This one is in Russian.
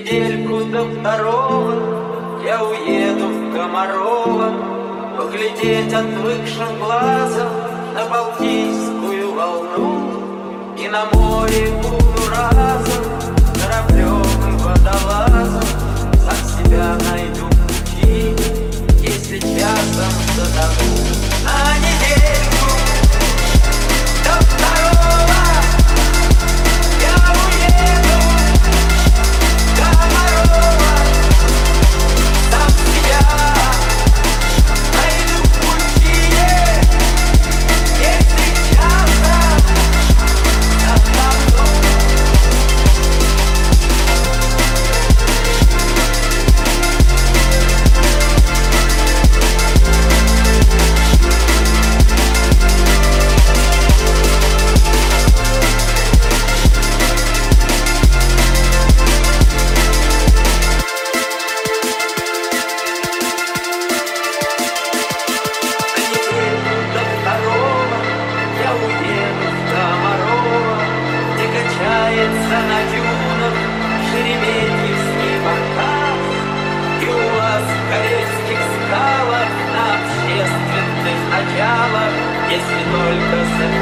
недельку до второго я уеду в Комарово поглядеть отвыкшим глазом на Балтийскую волну. И на море буду разом кораблем и водолазом, сам себя найду пути, если часом затону. На недельку до второго я уеду в Комарово, сам себя найду пути, если часом затону. На дюнах Шереметьевский баркас, и у вас в Карельских скалах на общественных началах, если только